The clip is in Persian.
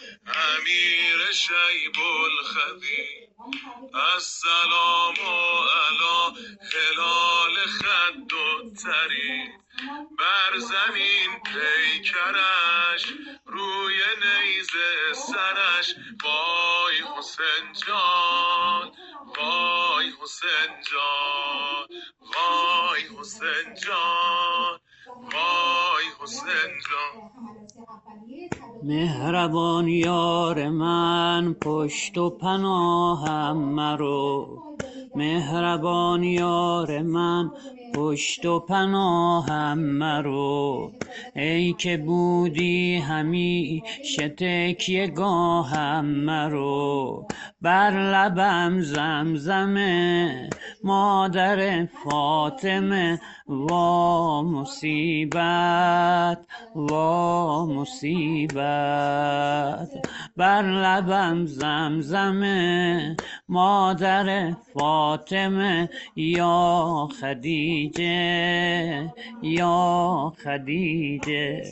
امیر شیب الخدی السلام علی هلال خد و تری بر زمین پیکرش روی نیزه سرش وای حسین جان وای حسین جان وای حسین جان وای حسین جان. مهربان یار من پشت و پناهم مرو، مهربان یار من پشت و پناهم مرو، ای که بودی همیشه تکیه گاهم مرو، بر لبم زمزمه مادر فاطمه وا مصیبت وا مصیبت، بر لبم زمزمه مادر فاطمه یا خدیجه یا خدیجه.